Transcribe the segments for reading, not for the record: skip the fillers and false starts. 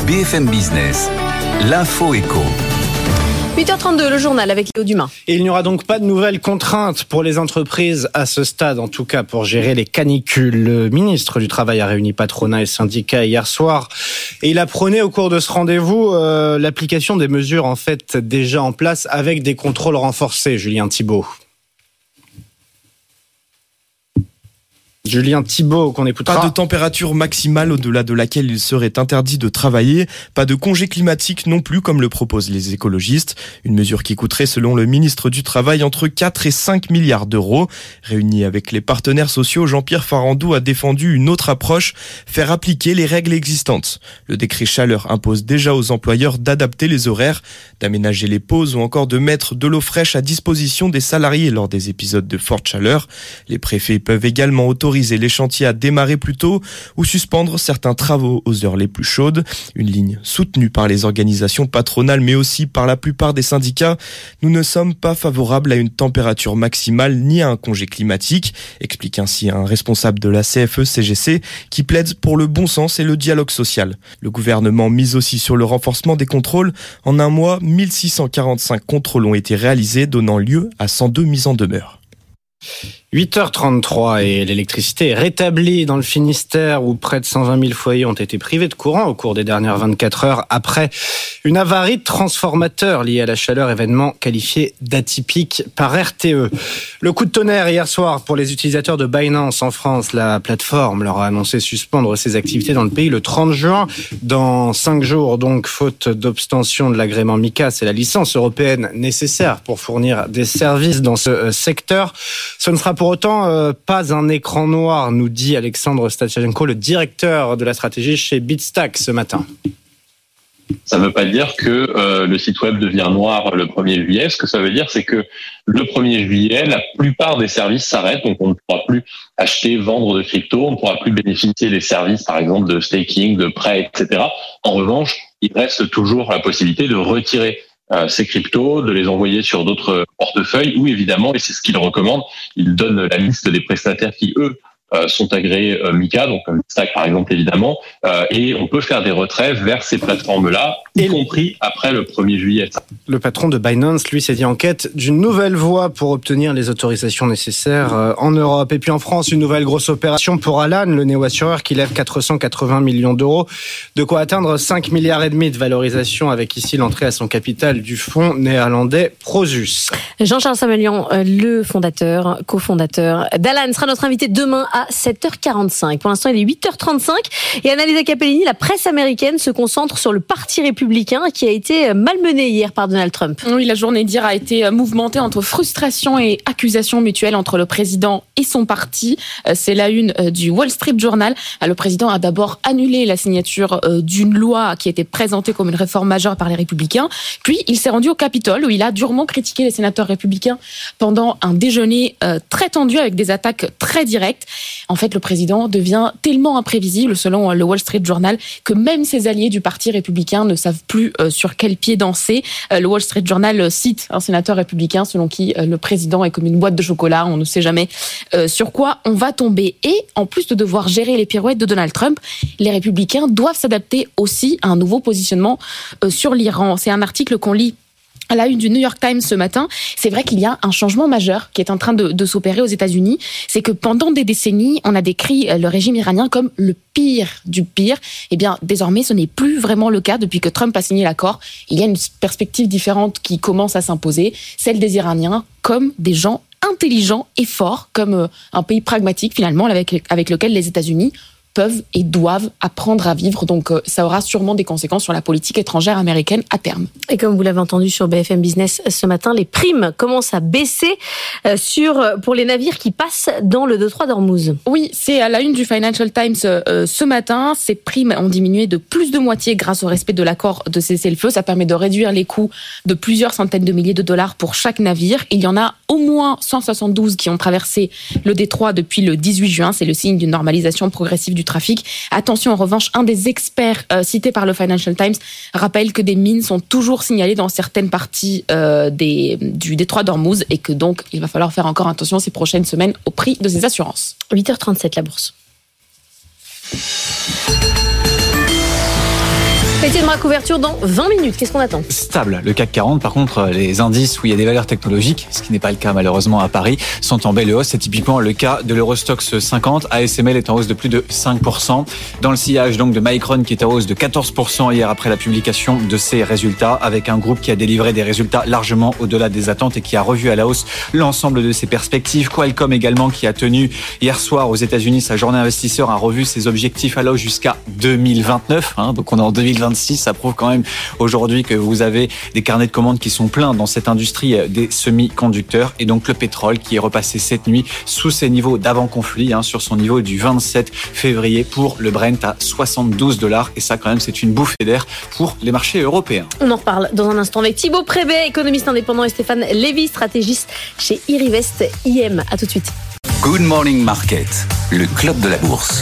BFM Business, l'info éco. 8h32, le journal avec Léo Dumas. Et il n'y aura donc pas de nouvelles contraintes pour les entreprises à ce stade, en tout cas pour gérer les canicules. Le ministre du Travail a réuni patronat et syndicats hier soir et il a prôné au cours de ce rendez-vous l'application des mesures en fait déjà en place avec des contrôles renforcés. Julien Thibault. Julien Thibault, qu'on écoutera. Pas de température maximale au-delà de laquelle il serait interdit de travailler. Pas de congé climatique non plus, comme le proposent les écologistes. Une mesure qui coûterait, selon le ministre du Travail, entre 4 et 5 milliards d'euros. Réuni avec les partenaires sociaux, Jean-Pierre Farandou a défendu une autre approche, faire appliquer les règles existantes. Le décret chaleur impose déjà aux employeurs d'adapter les horaires, d'aménager les pauses ou encore de mettre de l'eau fraîche à disposition des salariés lors des épisodes de forte chaleur. Les préfets peuvent également autoriser les chantiers à démarrer plus tôt ou suspendre certains travaux aux heures les plus chaudes. Une ligne soutenue par les organisations patronales mais aussi par la plupart des syndicats. Nous ne sommes pas favorables à une température maximale ni à un congé climatique, explique ainsi un responsable de la CFE-CGC qui plaide pour le bon sens et le dialogue social. Le gouvernement mise aussi sur le renforcement des contrôles. En un mois, 1645 contrôles ont été réalisés, donnant lieu à 102 mises en demeure. 8h33 et l'électricité est rétablie dans le Finistère où près de 120 000 foyers ont été privés de courant au cours des dernières 24 heures après une avarie de transformateur liée à la chaleur, événement qualifié d'atypique par RTE. Le coup de tonnerre hier soir pour les utilisateurs de Binance en France. La plateforme leur a annoncé suspendre ses activités dans le pays le 30 juin. Dans 5 jours, donc, faute d'obtention de l'agrément MiCA, c'est la licence européenne nécessaire pour fournir des services dans ce secteur. Ce ne sera pour autant pas un écran noir, nous dit Alexandre Stachenko, le directeur de la stratégie chez Bitstack ce matin. Ça ne veut pas dire que le site web devient noir le 1er juillet. Ce que ça veut dire, c'est que le 1er juillet, la plupart des services s'arrêtent. Donc, on ne pourra plus acheter, vendre de crypto. On ne pourra plus bénéficier des services, par exemple, de staking, de prêts, etc. En revanche, il reste toujours la possibilité de retirer ces cryptos, de les envoyer sur d'autres portefeuilles ou évidemment, et c'est ce qu'il recommande, il donne la liste des prestataires qui, eux, sont agréés MiCA, donc comme Stack par exemple évidemment, et on peut faire des retraits vers ces plateformes-là, y compris après le 1er juillet. Le patron de Binance, lui, s'est dit en quête d'une nouvelle voie pour obtenir les autorisations nécessaires en Europe. Et puis en France, une nouvelle grosse opération pour Alan, le néo-assureur qui lève 480 millions d'euros, de quoi atteindre 5,5 milliards de valorisation, avec ici l'entrée à son capital du fonds néerlandais Prosus. Jean-Charles Samelian, le fondateur, cofondateur d'Alan, sera notre invité demain à 7h45. Pour l'instant, il est 8h35 et Annalisa Capellini, la presse américaine se concentre sur le Parti républicain qui a été malmené hier par Donald Trump. Oui, la journée d'hier a été mouvementée entre frustration et accusations mutuelles entre le président et son parti. C'est la une du Wall Street Journal. Le président a d'abord annulé la signature d'une loi qui était présentée comme une réforme majeure par les républicains. Puis, il s'est rendu au Capitole où il a durement critiqué les sénateurs républicains pendant un déjeuner très tendu avec des attaques très directes. En fait, le président devient tellement imprévisible, selon le Wall Street Journal, que même ses alliés du Parti républicain ne savent plus sur quel pied danser. Le Wall Street Journal cite un sénateur républicain selon qui le président est comme une boîte de chocolat, on ne sait jamais sur quoi on va tomber. Et en plus de devoir gérer les pirouettes de Donald Trump, les républicains doivent s'adapter aussi à un nouveau positionnement sur l'Iran. C'est un article qu'on lit à la une du New York Times ce matin. C'est vrai qu'il y a un changement majeur qui est en train de s'opérer aux États-Unis. C'est que pendant des décennies, on a décrit le régime iranien comme le pire du pire. Eh bien, désormais, ce n'est plus vraiment le cas depuis que Trump a signé l'accord. Il y a une perspective différente qui commence à s'imposer, celle des Iraniens comme des gens intelligents et forts, comme un pays pragmatique finalement avec lequel les États-Unis peuvent et doivent apprendre à vivre. Donc, ça aura sûrement des conséquences sur la politique étrangère américaine à terme. Et comme vous l'avez entendu sur BFM Business ce matin, les primes commencent à baisser pour les navires qui passent dans le détroit d'Ormuz. Oui, c'est à la une du Financial Times ce matin. Ces primes ont diminué de plus de moitié grâce au respect de l'accord de cessez-le-feu. Ça permet de réduire les coûts de plusieurs centaines de milliers de dollars pour chaque navire. Il y en a au moins 172 qui ont traversé le détroit depuis le 18 juin. C'est le signe d'une normalisation progressive du trafic. Attention, en revanche, un des experts cités par le Financial Times rappelle que des mines sont toujours signalées dans certaines parties du détroit d'Ormuz et que donc il va falloir faire encore attention ces prochaines semaines au prix de ces assurances. 8h37, la bourse. Étienne Braque, couverture dans 20 minutes. Qu'est-ce qu'on attend ? Stable. Le CAC 40, par contre, les indices où il y a des valeurs technologiques, ce qui n'est pas le cas malheureusement à Paris, sont en belle hausse. C'est typiquement le cas de l'Eurostoxx 50. ASML est en hausse de plus de 5%. Dans le sillage donc de Micron qui est en hausse de 14% hier après la publication de ses résultats, avec un groupe qui a délivré des résultats largement au-delà des attentes et qui a revu à la hausse l'ensemble de ses perspectives. Qualcomm également qui a tenu hier soir aux États-Unis sa journée investisseur, a revu ses objectifs à la hausse jusqu'à 2029. Donc on est en 2026. Ça prouve quand même aujourd'hui que vous avez des carnets de commandes qui sont pleins dans cette industrie des semi-conducteurs. Et donc le pétrole qui est repassé cette nuit sous ses niveaux d'avant-conflit, sur son niveau du 27 février pour le Brent à $72. Et ça quand même c'est une bouffée d'air pour les marchés européens. On en reparle dans un instant avec Thibaut Prébet, économiste indépendant, et Stéphane Lévy, stratégiste chez Irivest IM. À tout de suite. Good Morning Market, le club de la bourse.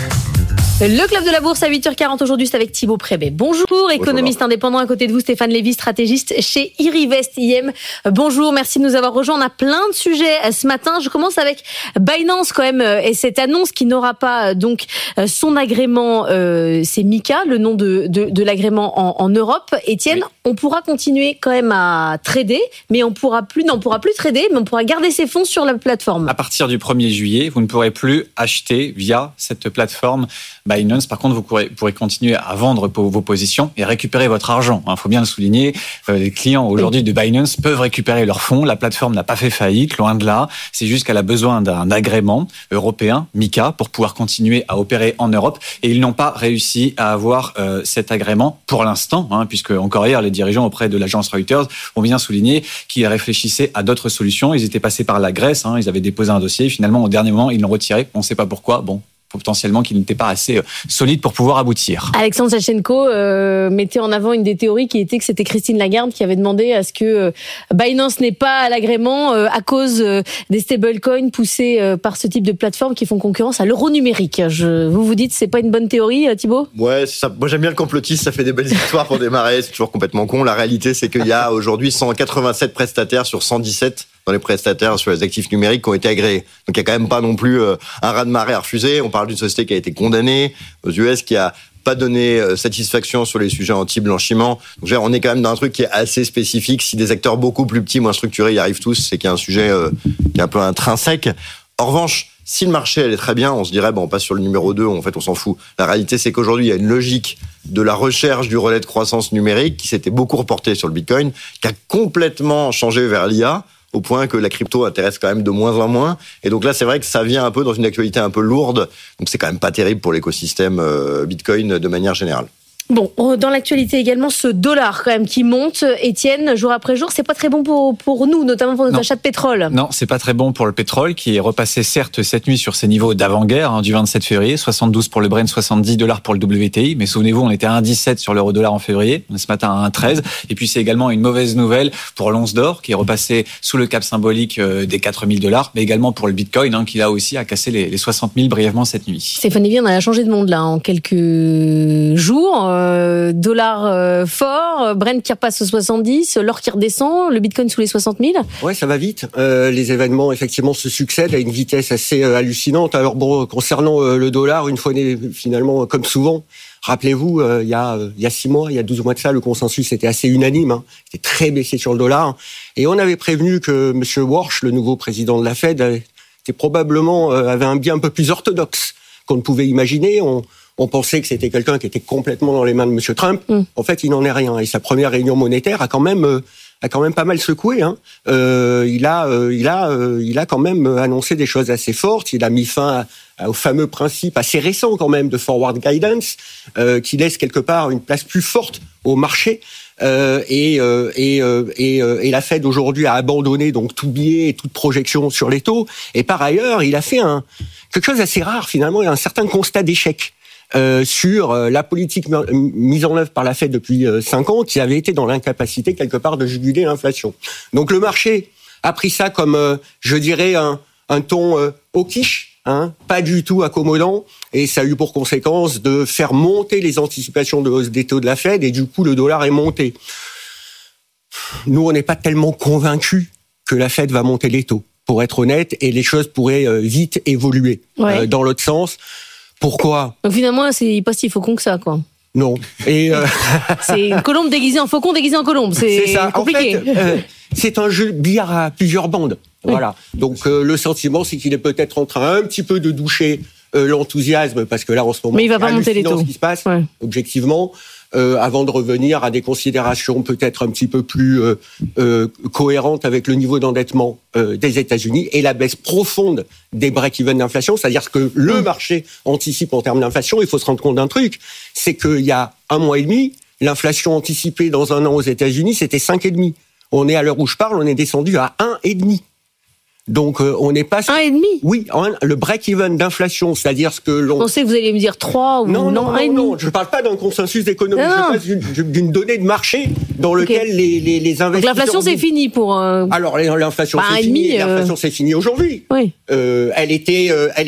Le club de la bourse à 8h40 aujourd'hui, c'est avec Thibaut Prébet. Bonjour, économiste indépendant. À côté de vous, Stéphane Lévy, stratégiste chez Irivest IM. Bonjour, merci de nous avoir rejoints. On a plein de sujets ce matin. Je commence avec Binance quand même et cette annonce qui n'aura pas donc son agrément. C'est Mika, le nom de l'agrément en Europe. Étienne, oui. On pourra continuer quand même à trader, mais on pourra plus trader, mais on pourra garder ses fonds sur la plateforme. À partir du 1er juillet, vous ne pourrez plus acheter via cette plateforme Binance. Par contre, vous pourrez continuer à vendre vos positions et récupérer votre argent. Il faut bien le souligner. Les clients aujourd'hui de Binance peuvent récupérer leurs fonds. La plateforme n'a pas fait faillite, loin de là. C'est juste qu'elle a besoin d'un agrément européen, MiCA, pour pouvoir continuer à opérer en Europe. Et ils n'ont pas réussi à avoir cet agrément pour l'instant, puisque encore hier, les dirigeants auprès de l'agence Reuters ont bien souligné qu'ils réfléchissaient à d'autres solutions. Ils étaient passés par la Grèce, ils avaient déposé un dossier. Finalement, au dernier moment, ils l'ont retiré. On ne sait pas pourquoi. Potentiellement qu'il n'était pas assez solide pour pouvoir aboutir. Alexandre Sachenko mettait en avant une des théories qui était que c'était Christine Lagarde qui avait demandé à ce que Binance n'ait pas l'agrément à cause des stablecoins poussés par ce type de plateformes qui font concurrence à l'euro numérique. Vous dites c'est pas une bonne théorie, Thibaut ? Ouais, c'est ça. Moi j'aime bien le complotisme, ça fait des belles histoires pour démarrer, c'est toujours complètement con. La réalité c'est qu'il y a aujourd'hui 187 prestataires sur 117 dans les prestataires sur les actifs numériques qui ont été agréés. Donc il y a quand même pas non plus un raz-de-marée à refuser. On parle d'une société qui a été condamnée aux US, qui a pas donné satisfaction sur les sujets anti-blanchiment. Donc on est quand même dans un truc qui est assez spécifique. Si des acteurs beaucoup plus petits, moins structurés y arrivent tous, c'est qu'il y a un sujet qui est un peu intrinsèque. En revanche, si le marché allait très bien, on se dirait on passe sur le numéro 2, en fait on s'en fout. La réalité c'est qu'aujourd'hui il y a une logique de la recherche du relais de croissance numérique qui s'était beaucoup reportée sur le Bitcoin, qui a complètement changé vers l'IA, au point que la crypto intéresse quand même de moins en moins. Et donc là, c'est vrai que ça vient un peu dans une actualité un peu lourde. Donc c'est quand même pas terrible pour l'écosystème Bitcoin de manière générale. Bon, dans l'actualité également, ce dollar quand même qui monte, Étienne, jour après jour, c'est pas très bon pour nous, notamment pour notre achat de pétrole. Non, c'est pas très bon pour le pétrole qui est repassé certes cette nuit sur ses niveaux d'avant-guerre du 27 février, 72 pour le Brent, $70 pour le WTI. Mais souvenez-vous, on était à 1,17 sur l'euro-dollar en février, on est ce matin à 1,13. Et puis c'est également une mauvaise nouvelle pour l'once d'or qui est repassé sous le cap symbolique des $4,000, mais également pour le Bitcoin qui là aussi a cassé les 60 000 brièvement cette nuit. Stéphane Lévy, on a changé de monde là en quelques jours. Dollar fort, Brent qui repasse aux 70, l'or qui redescend, le Bitcoin sous les 60 000. Ouais, ça va vite. Les événements effectivement se succèdent à une vitesse assez hallucinante. Alors concernant le dollar, une fois finalement comme souvent, rappelez-vous, il y a 6 mois, il y a 12 mois de ça, le consensus était assez unanime. C'était très baissé sur le dollar. Et on avait prévenu que M. Warsh, le nouveau président de la Fed, avait un biais un peu plus orthodoxe qu'on ne pouvait imaginer. On pensait que c'était quelqu'un qui était complètement dans les mains de M. Trump. En fait, il n'en est rien. Et sa première réunion monétaire a quand même pas mal secoué. Il a quand même annoncé des choses assez fortes. Il a mis fin au fameux principe assez récent quand même de forward guidance, qui laisse quelque part une place plus forte au marché. Et la Fed aujourd'hui a abandonné donc tout biais et toute projection sur les taux. Et par ailleurs, il a fait quelque chose d'assez rare finalement, il y a un certain constat d'échec. Sur la politique mise en œuvre par la Fed depuis 5 ans, qui avait été dans l'incapacité quelque part de juguler l'inflation. Donc le marché a pris ça comme, je dirais, un ton hawkish, pas du tout accommodant, et ça a eu pour conséquence de faire monter les anticipations de hausse des taux de la Fed, et du coup le dollar est monté. Nous, on n'est pas tellement convaincus que la Fed va monter les taux, pour être honnête, et les choses pourraient vite évoluer dans l'autre sens. Pourquoi ? Donc finalement, c'est pas si faucon que ça, quoi. Non. Et c'est une colombe déguisée en faucon déguisé en colombe. C'est ça. compliqué. En fait, c'est un jeu de billard à plusieurs bandes. Oui. Voilà. Donc le sentiment, c'est qu'il est peut-être en train un petit peu de doucher l'enthousiasme, parce que là, en ce moment, mais il va pas monter les taux. Ce qui se passe, objectivement, avant de revenir à des considérations peut-être un petit peu plus cohérentes avec le niveau d'endettement des États-Unis et la baisse profonde des break-even d'inflation, c'est-à-dire ce que le marché anticipe en termes d'inflation. Il faut se rendre compte d'un truc, c'est qu'il y a 1 mois et demi, l'inflation anticipée dans un an aux États-Unis, c'était 5,5. On est, à l'heure où je parle, on est descendu à 1,5. Donc on n'est pas... 1,5 ? Oui, le break-even d'inflation, c'est-à-dire ce que l'on... Je pensais que vous alliez me dire 3 ou non, 1,5. Non, je ne parle pas d'un consensus économique, je parle d'une donnée de marché dans lequel les investisseurs... Donc l'inflation, c'est fini pour... Alors l'inflation, c'est fini. L'inflation, c'est fini aujourd'hui. Oui. Elle était,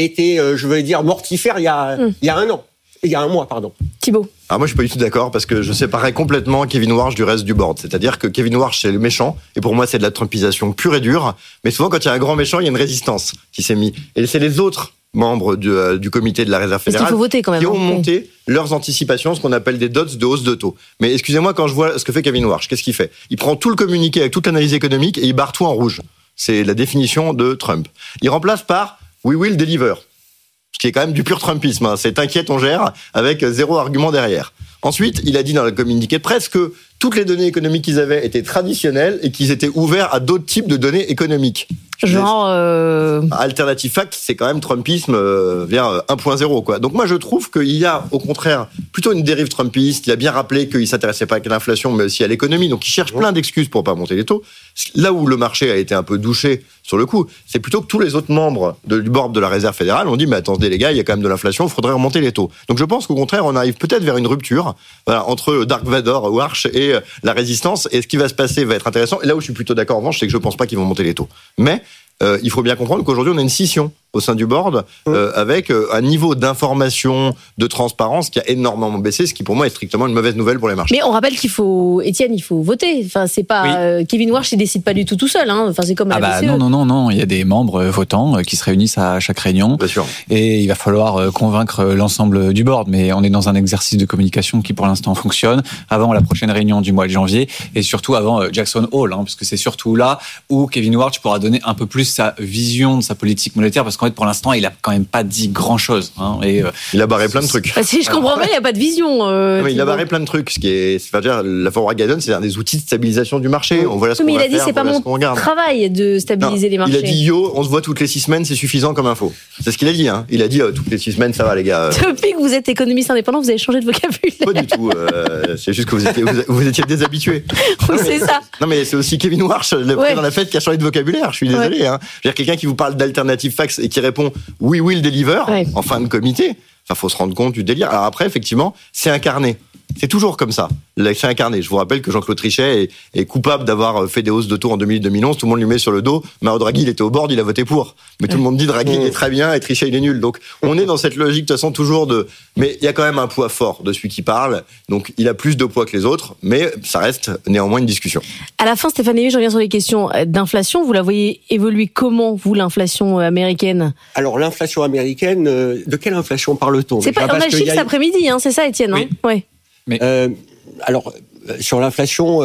je veux dire, mortifère il y a 1 an. Il y a 1 mois, pardon. Thibaut. Alors moi je suis pas du tout d'accord parce que je séparais complètement Kevin Warsh du reste du board. C'est-à-dire que Kevin Warsh c'est le méchant et pour moi c'est de la trumpisation pure et dure. Mais souvent quand il y a un grand méchant il y a une résistance qui s'est mise. Et c'est les autres membres du comité de la Réserve fédérale faut voter quand même, qui ont monté leurs anticipations, ce qu'on appelle des dots de hausse de taux. Mais excusez-moi, quand je vois ce que fait Kevin Warsh, qu'est-ce qu'il fait ? Il prend tout le communiqué avec toute l'analyse économique et il barre tout en rouge. C'est la définition de Trump. Il remplace par « We will deliver ». Ce qui est quand même du pur Trumpisme. C'est t'inquiète, on gère, avec 0 argument derrière. Ensuite, il a dit dans le communiqué de presse que toutes les données économiques qu'ils avaient étaient traditionnelles et qu'ils étaient ouverts à d'autres types de données économiques. Genre... Alternative fact, c'est quand même Trumpisme vers 1.0, quoi. Donc moi, je trouve qu'il y a, au contraire, plutôt une dérive trumpiste. Il a bien rappelé qu'il s'intéressait pas à l'inflation, mais aussi à l'économie. Donc il cherche plein d'excuses pour pas monter les taux. Là où le marché a été un peu douché sur le coup, c'est plutôt que tous les autres membres du board de la Réserve fédérale ont dit, mais attendez les gars, il y a quand même de l'inflation, il faudrait remonter les taux. Donc je pense qu'au contraire, on arrive peut-être vers une rupture, voilà, entre Dark Vador, Warsh et la résistance. Et ce qui va se passer va être intéressant. Et là où je suis plutôt d'accord en revanche, c'est que je pense pas qu'ils vont monter les taux. Mais il faut bien comprendre qu'aujourd'hui, on a une scission au sein du board avec un niveau d'information, de transparence qui a énormément baissé, ce qui pour moi est strictement une mauvaise nouvelle pour les marchés. Mais on rappelle qu'il faut, Étienne, il faut voter. Enfin, c'est pas Kevin Warsh, il décide pas du tout seul. Hein. Enfin, c'est comme à la BCE. Non. Il y a des membres votants qui se réunissent à chaque réunion. Bien sûr. Et il va falloir convaincre l'ensemble du board. Mais on est dans un exercice de communication qui, pour l'instant, fonctionne. Avant la prochaine réunion du mois de janvier et surtout avant Jackson Hole, parce que c'est surtout là où Kevin Warsh pourra donner un peu plus sa vision de sa politique monétaire, parce qu'en fait, pour l'instant, il a quand même pas dit grand-chose. Et il a barré plein de trucs. Si je comprends bien, il n'y a pas de vision. Mais il a barré plein de trucs. Ce qui est, c'est-à-dire, la forward guidance, c'est un des outils de stabilisation du marché. On voit là ce qu'on va faire. Mais il a dit, c'est pas mon travail de stabiliser les marchés. Il a dit, on se voit toutes les 6 semaines, c'est suffisant comme info. C'est ce qu'il a dit. Il a dit, toutes les 6 semaines, ça va les gars. Depuis que vous êtes économiste indépendant, vous avez changé de vocabulaire. Pas du tout. C'est juste que vous étiez déshabitués. Oui, c'est ça. Non, mais c'est aussi Kevin Warsh, le président de la Fed, qui a changé de vocabulaire. Je suis désolé. Je veux dire, quelqu'un qui vous parle d'alternative facts et qui répond we will deliver en fin de comité. Enfin, faut se rendre compte du délire. Alors après, effectivement, c'est incarné. C'est toujours comme ça. C'est incarné. Je vous rappelle que Jean-Claude Trichet est coupable d'avoir fait des hausses de taux en 2000-2011. Tout le monde lui met sur le dos. Mario Draghi, il était au board, il a voté pour. Mais tout le monde dit Draghi, il est très bien et Trichet, il est nul. Donc, on est dans cette logique, de toute façon, toujours de... Mais il y a quand même un poids fort de celui qui parle. Donc, il a plus de poids que les autres. Mais ça reste néanmoins une discussion. À la fin, Stéphane Lévy, je reviens sur les questions d'inflation. Vous la voyez évoluer comment, vous, l'inflation américaine ? Alors, l'inflation américaine, de quelle inflation parle-t-on ? C'est pas, on a le chiffre cet après-midi, c'est ça, Étienne, oui. Ouais. Mais alors, sur l'inflation,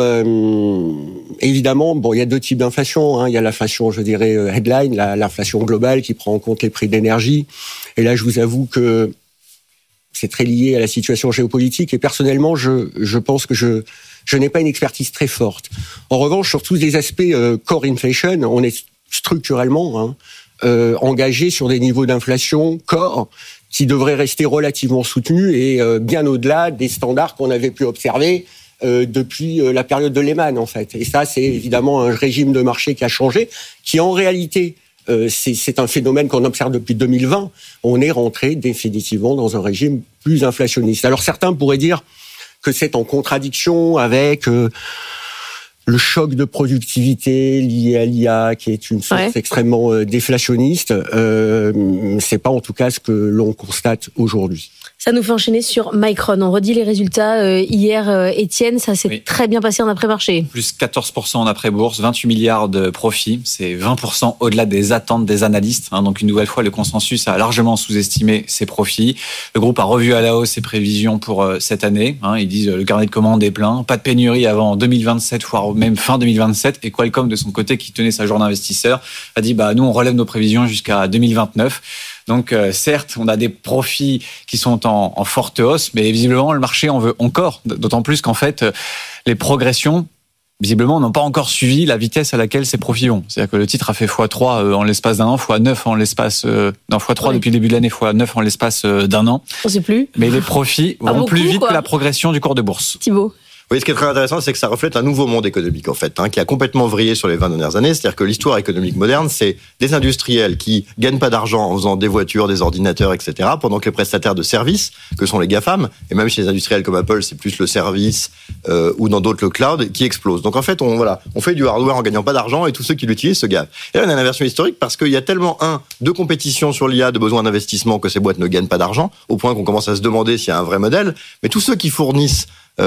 évidemment, il y a 2 types d'inflation. Il y a l'inflation, je dirais, headline, l'inflation globale qui prend en compte les prix d'énergie. Et là, je vous avoue que c'est très lié à la situation géopolitique. Et personnellement, je pense que je n'ai pas une expertise très forte. En revanche, sur tous les aspects core inflation, on est structurellement engagé sur des niveaux d'inflation core qui devraient rester relativement soutenus et bien au-delà des standards qu'on avait pu observer depuis la période de Lehman, en fait. Et ça, c'est évidemment un régime de marché qui a changé, qui en réalité, c'est un phénomène qu'on observe depuis 2020. On est rentré définitivement dans un régime plus inflationniste. Alors certains pourraient dire que c'est en contradiction avec le choc de productivité lié à l'IA, qui est une source extrêmement déflationniste, c'est pas en tout cas ce que l'on constate aujourd'hui. Ça nous fait enchaîner sur Micron. On redit les résultats hier, Étienne. Ça s'est très bien passé en après-marché. Plus 14% en après-bourse, 28 milliards de profits. C'est 20% au-delà des attentes des analystes. Donc une nouvelle fois, le consensus a largement sous-estimé ses profits. Le groupe a revu à la hausse ses prévisions pour cette année. Ils disent le carnet de commandes est plein. Pas de pénurie avant 2027, voire même fin 2027. Et Qualcomm, de son côté, qui tenait sa journée investisseur, a dit nous, on relève nos prévisions jusqu'à 2029. Donc certes, on a des profits qui sont en forte hausse, mais visiblement le marché en veut encore, d'autant plus qu'en fait les progressions visiblement n'ont pas encore suivi la vitesse à laquelle ces profits vont. C'est-à-dire que le titre a fait x3 en l'espace d'un an, x9 en l'espace x3 depuis le début de l'année, x9 en l'espace d'un an. On sait plus. Mais les profits vont plus vite que la progression du cours de bourse. Thibaut. Oui, ce qui est très intéressant, c'est que ça reflète un nouveau monde économique, en fait, qui a complètement vrillé sur les 20 dernières années. C'est-à-dire que l'histoire économique moderne, c'est des industriels qui gagnent pas d'argent en faisant des voitures, des ordinateurs, etc., pendant que les prestataires de services, que sont les GAFAM, et même chez les industriels comme Apple, c'est plus le service, ou dans d'autres le cloud, qui explose. Donc en fait, on fait du hardware en gagnant pas d'argent, et tous ceux qui l'utilisent se gavent. Et là, on a une inversion historique parce qu'il y a tellement, de compétition sur l'IA, de besoin d'investissement, que ces boîtes ne gagnent pas d'argent, au point qu'on commence à se demander s'il y a un vrai modèle. Mais tous ceux qui fournissent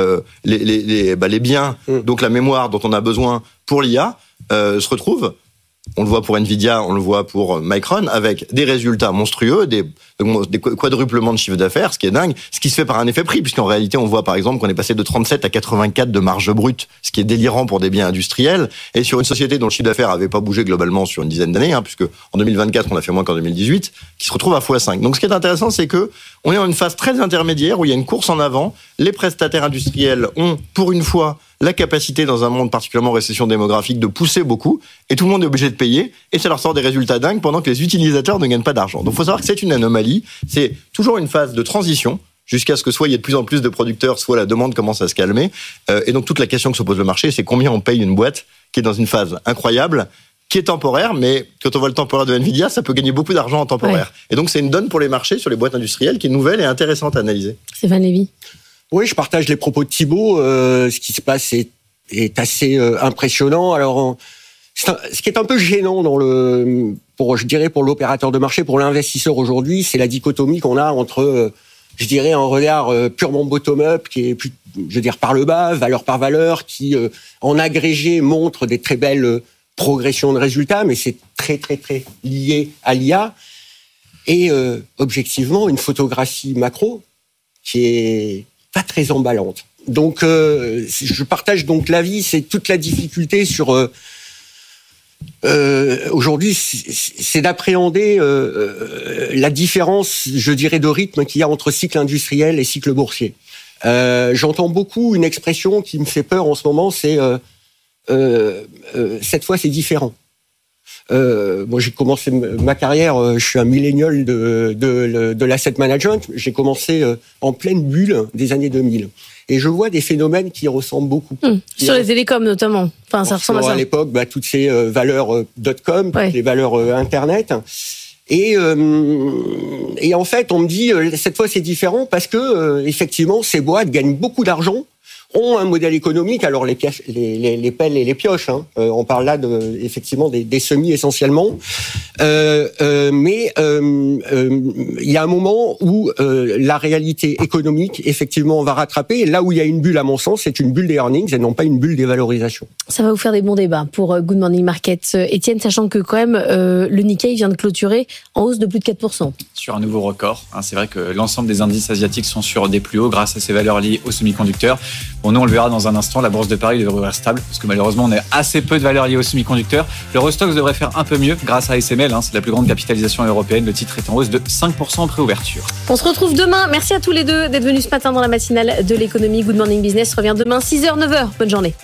les biens, donc la mémoire dont on a besoin pour l'IA, se retrouvent, on le voit pour Nvidia, on le voit pour Micron, avec des résultats monstrueux, des quadruplements de chiffre d'affaires, ce qui est dingue, ce qui se fait par un effet prix, puisqu'en réalité, on voit par exemple qu'on est passé de 37 à 84 de marge brute, ce qui est délirant pour des biens industriels, et sur une société dont le chiffre d'affaires n'avait pas bougé globalement sur une dizaine d'années, puisque en 2024, on a fait moins qu'en 2018, qui se retrouve à x5. Donc ce qui est intéressant, c'est que on est dans une phase très intermédiaire où il y a une course en avant. Les prestataires industriels ont, pour une fois, la capacité, dans un monde particulièrement récession démographique, de pousser beaucoup, et tout le monde est obligé de payer, et ça leur sort des résultats dingues pendant que les utilisateurs ne gagnent pas d'argent. Donc il faut savoir que c'est une anomalie, c'est toujours une phase de transition, jusqu'à ce que soit il y ait de plus en plus de producteurs, soit la demande commence à se calmer. Et donc toute la question que se pose le marché, c'est combien on paye une boîte qui est dans une phase incroyable, qui est temporaire, mais quand on voit le temporaire de Nvidia, ça peut gagner beaucoup d'argent en temporaire. Ouais. Et donc c'est une donne pour les marchés sur les boîtes industrielles qui est nouvelle et intéressante à analyser. Stéphane Lévy. Oui, je partage les propos de Thibaut. Ce qui se passe est assez impressionnant. Alors, ce qui est un peu gênant pour l'opérateur de marché, pour l'investisseur aujourd'hui, c'est la dichotomie qu'on a entre, un regard purement bottom-up, qui est, par le bas, valeur par valeur, qui, en agrégé, montre des très belles progressions de résultats, mais c'est très, très, très lié à l'IA. Et, objectivement, une photographie macro qui est pas très emballante. Donc, je partage donc l'avis, c'est toute la difficulté sur aujourd'hui, c'est d'appréhender la différence, de rythme qu'il y a entre cycle industriel et cycle boursier. J'entends beaucoup une expression qui me fait peur en ce moment, c'est cette fois c'est différent. Moi, j'ai commencé ma carrière, je suis un millénial de l'asset management. J'ai commencé en pleine bulle des années 2000. Et je vois des phénomènes qui ressemblent beaucoup. Sur les télécoms, notamment. Enfin, ça ressemble à ça. À l'époque, toutes ces valeurs .com, toutes les valeurs Internet. Et en fait, on me dit, cette fois, c'est différent parce que, effectivement, ces boîtes gagnent beaucoup d'argent, ont un modèle économique, alors les pelles et les pioches, on parle là effectivement des semis essentiellement, mais il y a un moment où la réalité économique effectivement va rattraper, et là où il y a une bulle à mon sens, c'est une bulle des earnings et non pas une bulle des valorisations. Ça va vous faire des bons débats pour Good Morning Market. Étienne, sachant que quand même le Nikkei vient de clôturer en hausse de plus de 4%. Sur un nouveau record, c'est vrai que l'ensemble des indices asiatiques sont sur des plus hauts grâce à ces valeurs liées aux semi-conducteurs. Bon, nous, on le verra dans un instant, la bourse de Paris devrait être stable, parce que malheureusement, on a assez peu de valeurs liées aux semi-conducteurs. L'Eurostoxx devrait faire un peu mieux grâce à ASML, c'est la plus grande capitalisation européenne. Le titre est en hausse de 5% en préouverture. On se retrouve demain. Merci à tous les deux d'être venus ce matin dans la matinale de l'économie. Good Morning Business revient demain 6h, 9h. Bonne journée.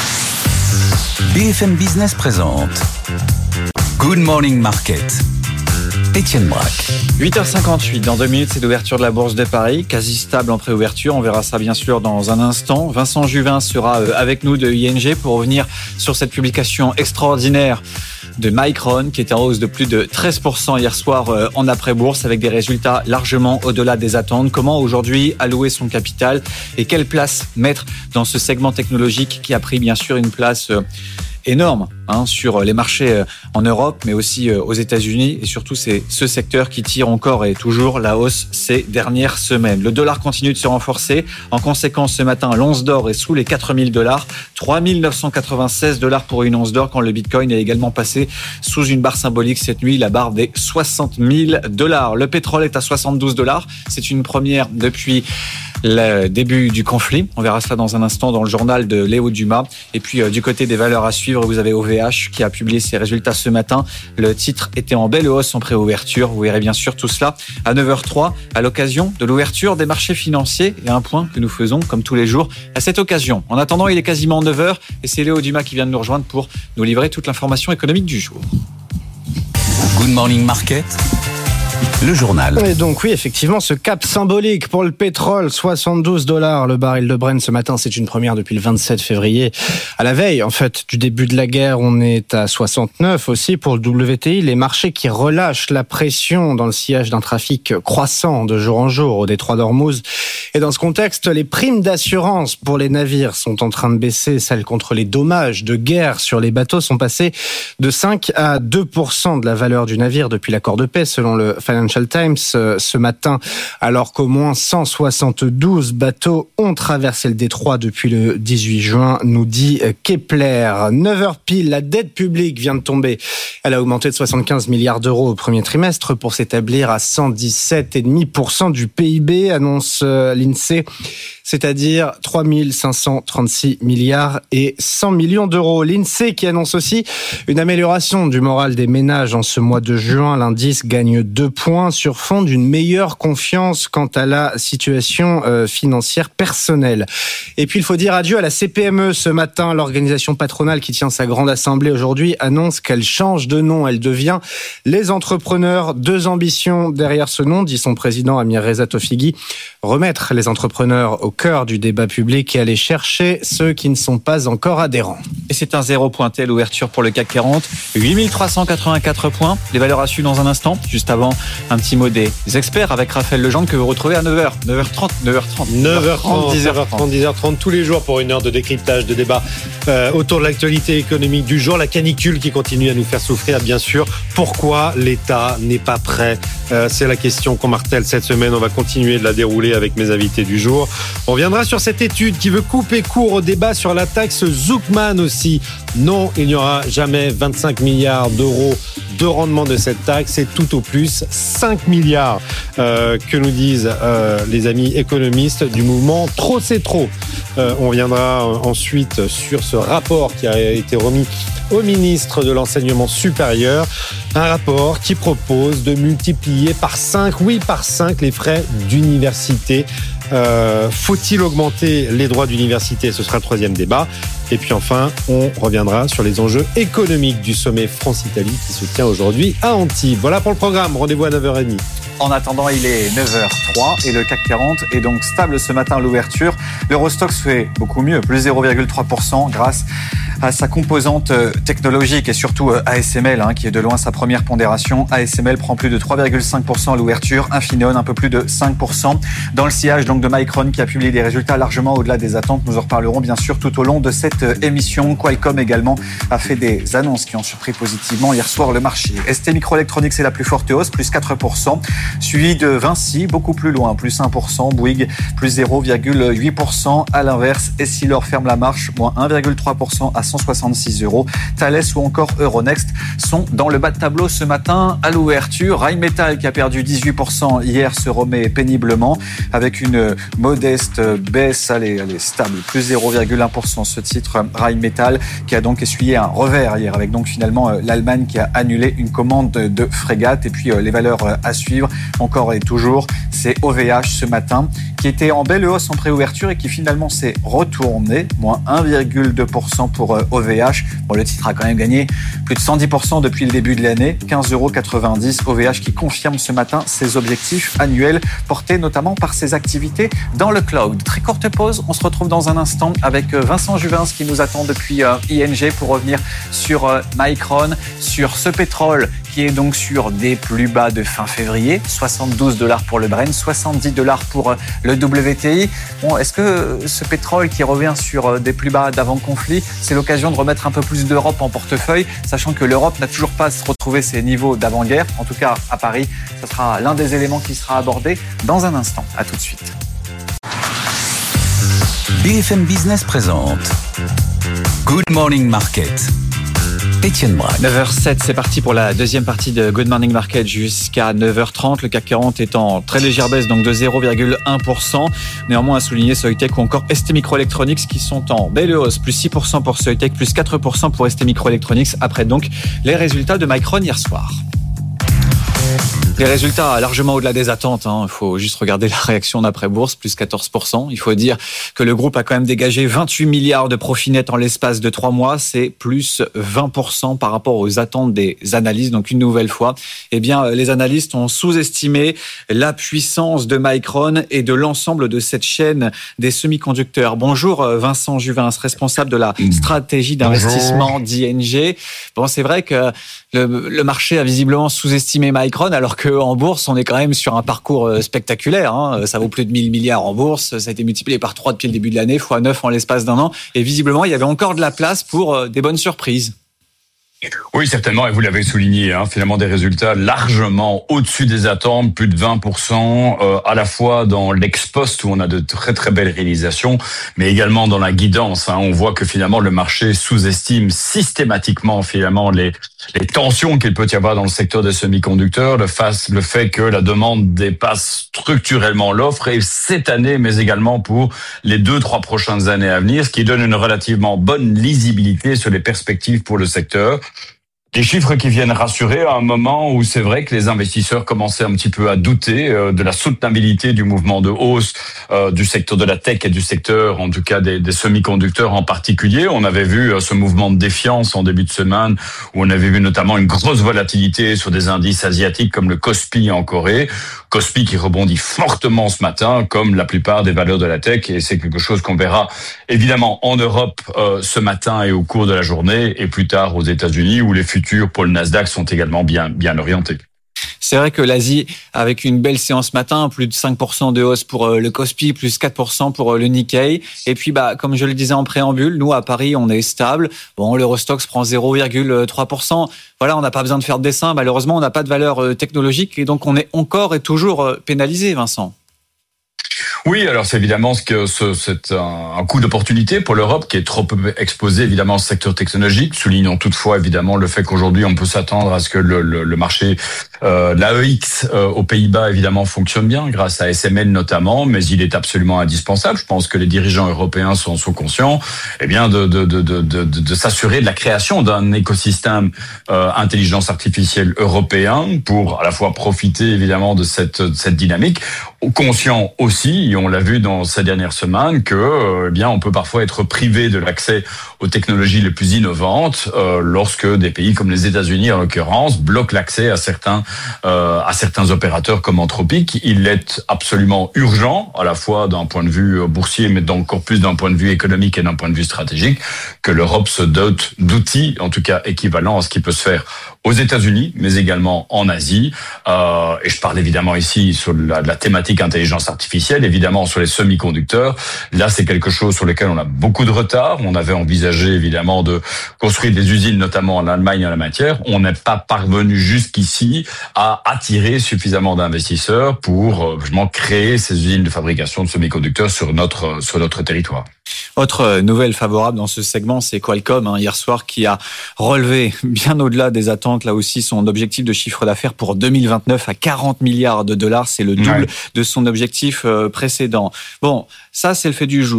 BFM Business présente Good Morning Market. Étienne Braque. 8h58, dans 2 minutes, c'est l'ouverture de la Bourse de Paris, quasi stable en préouverture. On verra ça bien sûr dans un instant. Vincent Juvin sera avec nous de ING pour revenir sur cette publication extraordinaire de Micron qui était en hausse de plus de 13% hier soir en après-bourse avec des résultats largement au-delà des attentes. Comment aujourd'hui allouer son capital et quelle place mettre dans ce segment technologique qui a pris bien sûr une place énorme sur les marchés en Europe, mais aussi aux États-Unis. Et surtout, c'est ce secteur qui tire encore et toujours la hausse ces dernières semaines. Le dollar continue de se renforcer. En conséquence, ce matin, l'once d'or est sous les $4 000. 3 996 $ pour une once d'or, quand le Bitcoin est également passé sous une barre symbolique cette nuit, la barre des $60 000. Le pétrole est à $72. C'est une première depuis le début du conflit. On verra cela dans un instant dans le journal de Léo Dumas. Et puis du côté des valeurs à suivre, vous avez OVH qui a publié ses résultats ce matin. Le titre était en belle hausse en préouverture. Vous verrez bien sûr tout cela à 9h03 à l'occasion de l'ouverture des marchés financiers. Et un point que nous faisons comme tous les jours à cette occasion. En attendant, il est quasiment 9h et c'est Léo Dumas qui vient de nous rejoindre pour nous livrer toute l'information économique du jour. Good Morning Market, le journal. Et donc oui, effectivement, ce cap symbolique pour le pétrole, $72 le baril de Brent ce matin, c'est une première depuis le 27 février. À la veille, en fait, du début de la guerre, on est à 69 aussi pour le WTI. Les marchés qui relâchent la pression dans le sillage d'un trafic croissant de jour en jour au détroit d'Ormuz. Et dans ce contexte, les primes d'assurance pour les navires sont en train de baisser. Celles contre les dommages de guerre sur les bateaux sont passées de 5 à 2% de la valeur du navire depuis l'accord de paix, selon le Financial Times ce matin, alors qu'au moins 172 bateaux ont traversé le détroit depuis le 18 juin, nous dit Kepler. 9h pile, la dette publique vient de tomber. Elle a augmenté de 75 milliards d'euros au premier trimestre pour s'établir à 117,5% du PIB, annonce l'INSEE. C'est-à-dire 3 536 milliards et 100 millions d'euros. L'INSEE qui annonce aussi une amélioration du moral des ménages en ce mois de juin. L'indice gagne 2 points sur fond d'une meilleure confiance quant à la situation financière personnelle. Et puis il faut dire adieu à la CPME ce matin. L'organisation patronale qui tient sa grande assemblée aujourd'hui annonce qu'elle change de nom. Elle devient les entrepreneurs. 2 ambitions derrière ce nom, dit son président Amir Reza Tofighi. Remettre les entrepreneurs au cœur du débat public et aller chercher ceux qui ne sont pas encore adhérents. Et c'est un zéro pointé à l'ouverture pour le CAC 40. 8384 points. Les valeurs à suivre dans un instant. Juste avant, un petit mot des experts avec Raphaël Legendre que vous retrouvez à 9h. 9h30, 10h30 tous les jours pour une heure de décryptage, de débat autour de l'actualité économique du jour. La canicule qui continue à nous faire souffrir, bien sûr. Pourquoi l'État n'est pas prêt ? C'est la question qu'on martèle cette semaine. On va continuer de la dérouler avec mes invités du jour. On reviendra sur cette étude qui veut couper court au débat sur la taxe Zuckman aussi. Non, il n'y aura jamais 25 milliards d'euros de rendement de cette taxe. C'est tout au plus 5 milliards que nous disent les amis économistes du mouvement Trop c'est trop. On reviendra ensuite sur ce rapport qui a été remis au ministre de l'Enseignement supérieur. Un rapport qui propose de multiplier par 5 les frais d'université. Faut-il augmenter les droits d'université ? Ce sera le 3e débat. Et puis enfin, on reviendra sur les enjeux économiques du sommet France-Italie qui se tient aujourd'hui à Antibes. Voilà pour le programme. Rendez-vous à 9h30. En attendant, il est 9h03 et le CAC 40 est donc stable ce matin à l'ouverture. L'Eurostoxx fait beaucoup mieux, plus 0,3% grâce à sa composante technologique et surtout ASML qui est de loin sa première pondération. ASML prend plus de 3,5% à l'ouverture, Infineon un peu plus de 5%. Dans le sillage donc de Micron qui a publié des résultats largement au-delà des attentes. Nous en reparlerons bien sûr tout au long de cette émission. Qualcomm également a fait des annonces qui ont surpris positivement hier soir le marché. ST Microelectronics c'est la plus forte hausse, plus 4%. Suivi de Vinci, beaucoup plus loin, plus 1%, Bouygues, plus 0,8%. À l'inverse, Essilor ferme la marche, moins 1,3% à 166 €. Thales ou encore Euronext sont dans le bas de tableau ce matin à l'ouverture. Rheinmetall qui a perdu 18% hier se remet péniblement avec une modeste baisse, elle est stable, plus 0,1% ce titre Rheinmetall qui a donc essuyé un revers hier avec donc finalement l'Allemagne qui a annulé une commande de frégate. Et puis les valeurs à suivre encore et toujours, c'est OVH ce matin qui était en belle hausse en préouverture et qui finalement s'est retourné, moins 1,2% pour OVH. Bon, le titre a quand même gagné plus de 110% depuis le début de l'année, 15,90 €. OVH qui confirme ce matin ses objectifs annuels, portés notamment par ses activités dans le cloud. Très courte pause, on se retrouve dans un instant avec Vincent Juvin qui nous attend depuis ING pour revenir sur Micron, sur ce pétrole qui est donc sur des plus bas de fin février, $72 pour le Brent, $70 pour le WTI. Bon, est-ce que ce pétrole qui revient sur des plus bas d'avant-conflit, c'est l'occasion de remettre un peu plus d'Europe en portefeuille, sachant que l'Europe n'a toujours pas retrouvé ses niveaux d'avant-guerre. En tout cas, à Paris, ce sera l'un des éléments qui sera abordé dans un instant. À tout de suite. BFM Business présente Good Morning Market. Étienne Braque. 9h07, c'est parti pour la deuxième partie de Good Morning Market jusqu'à 9h30. Le CAC 40 est en très légère baisse, donc de 0,1%. Néanmoins, à souligner Soitec ou encore ST Microelectronics qui sont en belle hausse. Plus 6% pour Soitec, plus 4% pour ST Microelectronics. Après donc les résultats de Micron hier soir. Les résultats largement au-delà des attentes. Il faut juste regarder la réaction d'après-bourse, plus 14%. Il faut dire que le groupe a quand même dégagé 28 milliards de profit net en l'espace de 3 mois. C'est plus 20% par rapport aux attentes des analystes. Donc une nouvelle fois, les analystes ont sous-estimé la puissance de Micron et de l'ensemble de cette chaîne des semi-conducteurs. Bonjour Vincent Juvin, responsable de la stratégie d'investissement d'ING. Bon, c'est vrai que le marché a visiblement sous-estimé Micron, alors qu'en bourse, on est quand même sur un parcours spectaculaire. Ça vaut plus de 1000 milliards en bourse. Ça a été multiplié par 3 depuis le début de l'année, fois 9 en l'espace d'un an. Et visiblement, il y avait encore de la place pour des bonnes surprises. Oui, certainement, et vous l'avez souligné, finalement des résultats largement au-dessus des attentes, plus de 20%, à la fois dans l'ex-post où on a de très très belles réalisations, mais également dans la guidance. On voit que finalement le marché sous-estime systématiquement finalement les tensions qu'il peut y avoir dans le secteur des semi-conducteurs, le fait que la demande dépasse structurellement l'offre, et cette année, mais également pour les 2-3 prochaines années à venir, ce qui donne une relativement bonne lisibilité sur les perspectives pour le secteur. Des chiffres qui viennent rassurer à un moment où c'est vrai que les investisseurs commençaient un petit peu à douter de la soutenabilité du mouvement de hausse du secteur de la tech et du secteur, en tout cas des semi-conducteurs en particulier. On avait vu ce mouvement de défiance en début de semaine où on avait vu notamment une grosse volatilité sur des indices asiatiques comme le Kospi en Corée. Kospi qui rebondit fortement ce matin, comme la plupart des valeurs de la tech, et c'est quelque chose qu'on verra évidemment en Europe ce matin et au cours de la journée, et plus tard aux États-Unis où les futurs pour le Nasdaq sont également bien orientés. C'est vrai que l'Asie, avec une belle séance matin, plus de 5% de hausse pour le Kospi, plus 4% pour le Nikkei. Et puis, comme je le disais en préambule, nous, à Paris, on est stable. Bon, l'Eurostoxx prend 0,3%. Voilà, on n'a pas besoin de faire de dessin. Malheureusement, on n'a pas de valeur technologique. Et donc, on est encore et toujours pénalisé, Vincent. Oui, alors c'est évidemment c'est un coup d'opportunité pour l'Europe qui est trop exposée évidemment au secteur technologique. Soulignons toutefois évidemment le fait qu'aujourd'hui on peut s'attendre à ce que le marché l'AEX aux Pays-Bas évidemment fonctionne bien grâce à SML notamment, mais il est absolument indispensable. Je pense que les dirigeants européens sont conscients de s'assurer de la création d'un écosystème intelligence artificielle européen pour à la fois profiter évidemment de cette dynamique, conscient aussi, et on l'a vu dans ces dernières semaines, que on peut parfois être privé de l'accès aux technologies les plus innovantes lorsque des pays comme les États-Unis en l'occurrence bloquent l'accès à certains opérateurs comme Anthropic. Il est absolument urgent, à la fois d'un point de vue boursier, mais encore plus d'un point de vue économique et d'un point de vue stratégique, que l'Europe se dote d'outils, en tout cas équivalents à ce qui peut se faire aux États-Unis, mais également en Asie. Et je parle évidemment ici sur la thématique intelligence artificielle, évidemment sur les semi-conducteurs. Là, c'est quelque chose sur lequel on a beaucoup de retard. On avait envisagé évidemment de construire des usines, notamment en Allemagne en la matière. On n'est pas parvenu jusqu'ici à attirer suffisamment d'investisseurs pour justement créer ces usines de fabrication de semi-conducteurs sur notre territoire. Autre nouvelle favorable dans ce segment, c'est Qualcomm, hier soir, qui a relevé bien au-delà des attentes, là aussi, son objectif de chiffre d'affaires pour 2029 à 40 milliards de dollars. C'est le double de son objectif précédent. Bon, ça, c'est le fait du jour.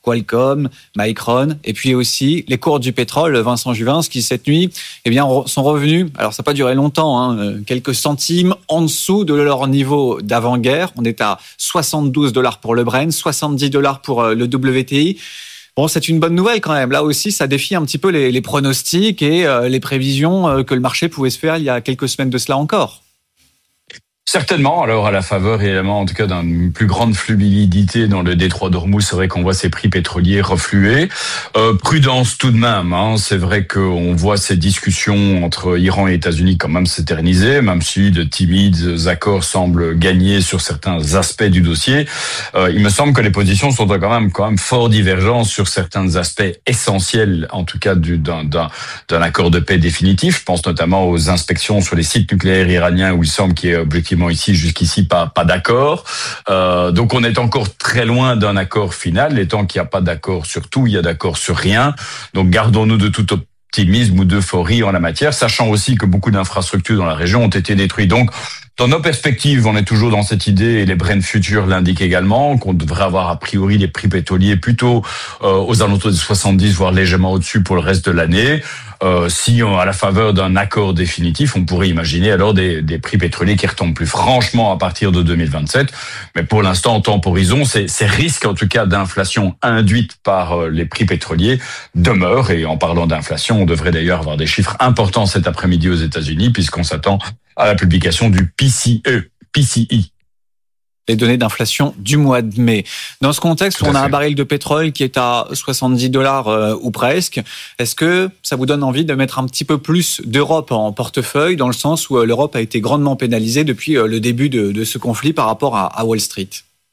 Qualcomm, Micron, et puis aussi les cours du pétrole, Vincent Juvin, qui cette nuit, sont revenus. Alors ça n'a pas duré longtemps, quelques centimes en dessous de leur niveau d'avant-guerre. On est à $72 pour le Brent, $70 pour le WTI. Bon, c'est une bonne nouvelle quand même. Là aussi, ça défie un petit peu les pronostics et les prévisions que le marché pouvait se faire il y a quelques semaines de cela encore. Certainement. Alors, à la faveur, évidemment, en tout cas, d'une plus grande fluidité dans le détroit d'Ormuz, c'est vrai qu'on voit ces prix pétroliers refluer. Prudence tout de même. C'est vrai qu'on voit ces discussions entre Iran et États-Unis quand même s'éterniser, même si de timides accords semblent gagner sur certains aspects du dossier. Il me semble que les positions sont quand même fort divergentes sur certains aspects essentiels, en tout cas d'un accord de paix définitif. Je pense notamment aux inspections sur les sites nucléaires iraniens où il semble qu'il y ait objectivement jusqu'ici pas d'accord. Donc on est encore très loin d'un accord final. Et tant qu'il n'y a pas d'accord sur tout, il y a d'accord sur rien. Donc gardons-nous de tout optimisme ou d'euphorie en la matière, sachant aussi que beaucoup d'infrastructures dans la région ont été détruites. Donc dans nos perspectives, on est toujours dans cette idée, et les Brent Futures l'indiquent également, qu'on devrait avoir a priori les prix pétroliers plutôt aux alentours de 70, voire légèrement au-dessus pour le reste de l'année. Si à la faveur d'un accord définitif, on pourrait imaginer alors des prix pétroliers qui retombent plus franchement à partir de 2027. Mais pour l'instant, temporisons. Ces risques, en tout cas, d'inflation induite par les prix pétroliers demeurent. Et en parlant d'inflation, on devrait d'ailleurs avoir des chiffres importants cet après-midi aux États-Unis, puisqu'on s'attend à la publication du PCI. Les données d'inflation du mois de mai. Dans ce contexte où on a un baril de pétrole qui est à $70 ou presque, est-ce que ça vous donne envie de mettre un petit peu plus d'Europe en portefeuille, dans le sens où l'Europe a été grandement pénalisée depuis le début de ce conflit par rapport à Wall Street?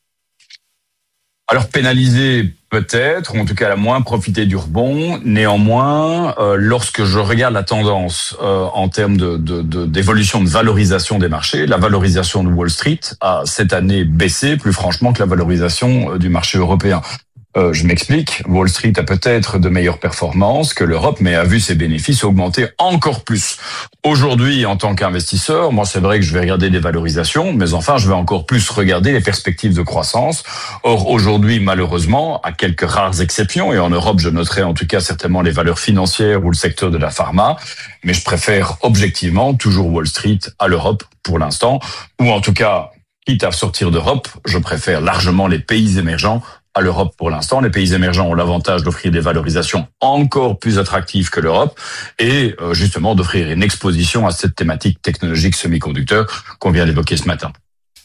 Alors pénalisé peut-être, ou en tout cas la moins profité du rebond. Néanmoins, lorsque je regarde la tendance en termes d'évolution de valorisation des marchés, la valorisation de Wall Street a cette année baissé plus franchement que la valorisation du marché européen. Je m'explique, Wall Street a peut-être de meilleures performances que l'Europe, mais a vu ses bénéfices augmenter encore plus. Aujourd'hui, en tant qu'investisseur, moi c'est vrai que je vais regarder des valorisations, mais enfin je vais encore plus regarder les perspectives de croissance. Or aujourd'hui, malheureusement, à quelques rares exceptions, et en Europe je noterai en tout cas certainement les valeurs financières ou le secteur de la pharma, mais je préfère objectivement toujours Wall Street à l'Europe pour l'instant, ou en tout cas, quitte à sortir d'Europe, je préfère largement les pays émergents à l'Europe pour l'instant. Les pays émergents ont l'avantage d'offrir des valorisations encore plus attractives que l'Europe et justement d'offrir une exposition à cette thématique technologique semi-conducteur qu'on vient d'évoquer ce matin.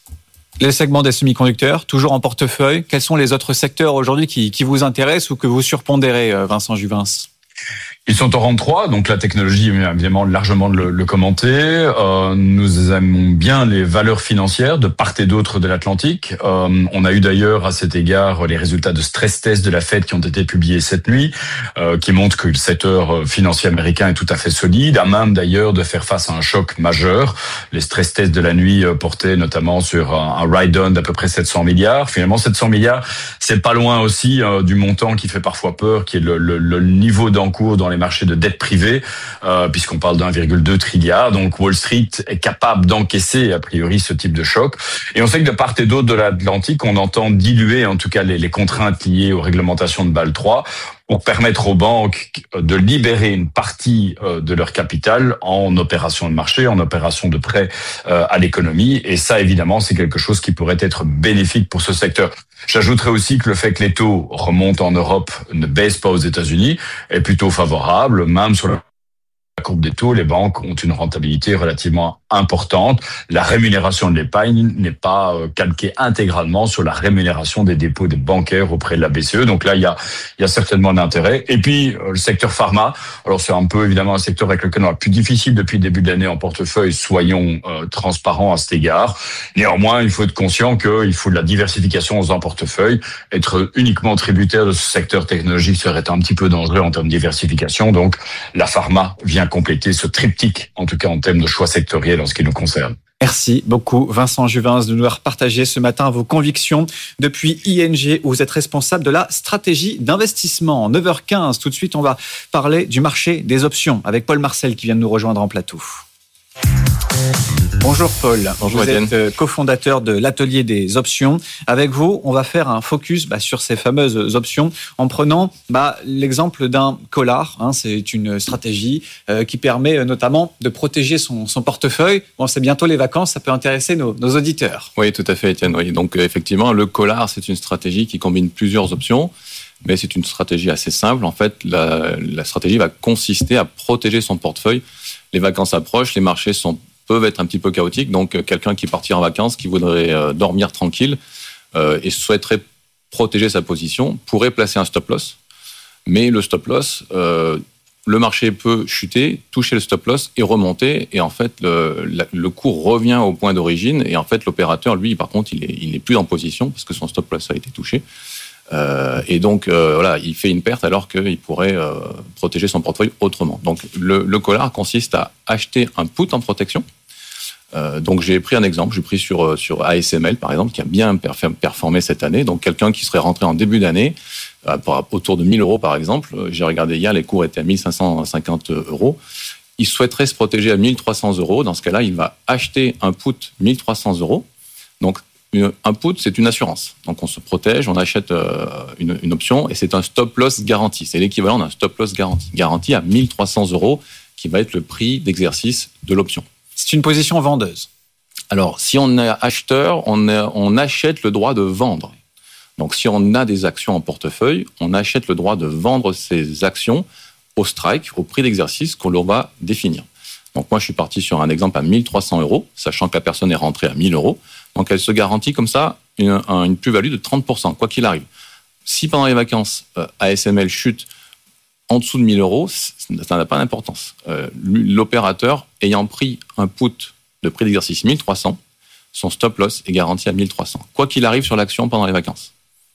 Les segments des semi-conducteurs, toujours en portefeuille. Quels sont les autres secteurs aujourd'hui qui vous intéressent ou que vous surpondérez, Vincent Juvin? Ils sont au rang de 3, donc la technologie, évidemment, largement de le commenter. Nous aimons bien les valeurs financières de part et d'autre de l'Atlantique. On a eu d'ailleurs à cet égard les résultats de stress test de la Fed qui ont été publiés cette nuit, qui montrent que le secteur financier américain est tout à fait solide, à même d'ailleurs de faire face à un choc majeur. Les stress tests de la nuit portaient notamment sur un write-down d'à peu près 700 milliards. Finalement, 700 milliards, c'est pas loin aussi du montant qui fait parfois peur, qui est le niveau d'encours dans les marchés de dette privée, puisqu'on parle d'1,2 trilliard. Donc Wall Street est capable d'encaisser a priori ce type de choc. Et on sait que de part et d'autre de l'Atlantique, on entend diluer en tout cas les contraintes liées aux réglementations de Bâle 3 pour permettre aux banques de libérer une partie de leur capital en opération de marché, en opération de prêt à l'économie. Et ça, évidemment, c'est quelque chose qui pourrait être bénéfique pour ce secteur. J'ajouterais aussi que le fait que les taux remontent en Europe, ne baissent pas aux États-Unis, est plutôt favorable, même sur la courbe des taux, les banques ont une rentabilité relativement importante. La rémunération de l'épargne n'est pas calquée intégralement sur la rémunération des dépôts des bancaires auprès de la BCE. Donc là, il y a certainement un intérêt. Et puis, le secteur pharma. Alors, c'est un peu, évidemment, un secteur avec lequel on a plus difficile depuis le début de l'année en portefeuille. Soyons transparents à cet égard. Néanmoins, il faut être conscient qu'il faut de la diversification dans un portefeuille. Être uniquement tributaire de ce secteur technologique serait un petit peu dangereux en termes de diversification. Donc, la pharma vient compléter ce triptyque, en tout cas en termes de choix sectoriels en ce qui nous concerne. Merci beaucoup Vincent Juvin de nous avoir partagé ce matin vos convictions depuis ING où vous êtes responsable de la stratégie d'investissement. 9h15, tout de suite on va parler du marché des options avec Paul Marcel qui vient de nous rejoindre en plateau. Bonjour Paul. Bonjour vous Étienne. êtes cofondateur de l'atelier des options. Avec vous, on va faire un focus sur ces fameuses options en prenant l'exemple d'un collar. C'est une stratégie qui permet notamment de protéger son portefeuille. Bon, c'est bientôt les vacances, ça peut intéresser nos auditeurs. Oui, tout à fait Étienne. Oui. Donc effectivement, le collar, c'est une stratégie qui combine plusieurs options, mais c'est une stratégie assez simple. En fait, la stratégie va consister à protéger son portefeuille. Les vacances approchent, les marchés peuvent être un petit peu chaotiques. Donc, quelqu'un qui partirait en vacances, qui voudrait dormir tranquille et souhaiterait protéger sa position, pourrait placer un stop-loss. Mais le stop-loss, le marché peut chuter, toucher le stop-loss et remonter. Et en fait, le cours revient au point d'origine. Et en fait, l'opérateur, lui, par contre, il n'est plus en position parce que son stop-loss a été touché. Et donc, il fait une perte alors qu'il pourrait protéger son portefeuille autrement. Donc, le collar consiste à acheter un put en protection. Donc, j'ai pris un exemple. J'ai pris sur ASML, par exemple, qui a bien performé cette année. Donc, quelqu'un qui serait rentré en début d'année, autour de 1 000 euros, par exemple. J'ai regardé hier, les cours étaient à 1 550 euros. Il souhaiterait se protéger à 1 300 euros. Dans ce cas-là, il va acheter un put 1 300 euros. Donc, un put, c'est une assurance. Donc, on se protège, on achète une option et c'est un stop-loss garanti. C'est l'équivalent d'un stop-loss garanti. Garanti à 1 300 euros, qui va être le prix d'exercice de l'option. C'est une position vendeuse. Alors, si on est acheteur, on achète le droit de vendre. Donc, si on a des actions en portefeuille, on achète le droit de vendre ces actions au strike, au prix d'exercice qu'on va définir. Donc, moi, je suis parti sur un exemple à 1 300 euros, sachant que la personne est rentrée à 1 000 euros. Donc, elle se garantit comme ça une plus-value de 30%, quoi qu'il arrive. Si pendant les vacances, ASML chute en dessous de 1 000 euros, ça n'a pas d'importance. L'opérateur ayant pris un put de prix d'exercice 1 300, son stop-loss est garanti à 1 300, quoi qu'il arrive sur l'action pendant les vacances.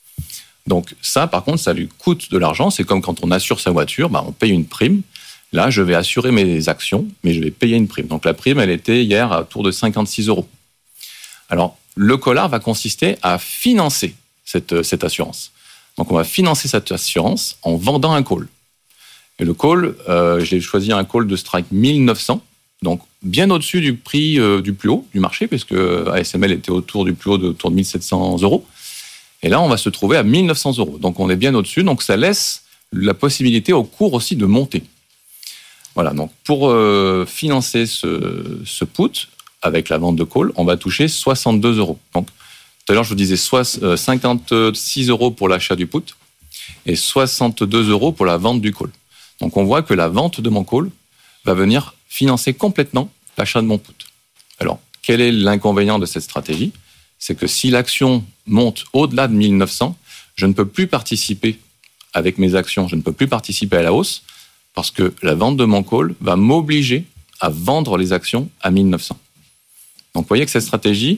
Donc ça, par contre, ça lui coûte de l'argent. C'est comme quand on assure sa voiture, on paye une prime. Là, je vais assurer mes actions, mais je vais payer une prime. Donc la prime, elle était hier à autour de 56 euros. Alors, le collar va consister à financer cette assurance. Donc, on va financer cette assurance en vendant un call. Et le call, j'ai choisi un call de strike 1900, donc bien au-dessus du prix du plus haut du marché, puisque ASML était autour du plus haut autour de 1700 euros. Et là, on va se trouver à 1900 euros. Donc, on est bien au-dessus. Donc, ça laisse la possibilité au cours aussi de monter. Voilà. Donc, pour financer ce put, avec la vente de call, on va toucher 62 euros. Donc, tout à l'heure, je vous disais 56 euros pour l'achat du put et 62 euros pour la vente du call. Donc, on voit que la vente de mon call va venir financer complètement l'achat de mon put. Alors, quel est l'inconvénient de cette stratégie ? C'est que si l'action monte au-delà de 1900, je ne peux plus participer avec mes actions, je ne peux plus participer à la hausse parce que la vente de mon call va m'obliger à vendre les actions à 1900. Donc, vous voyez que cette stratégie,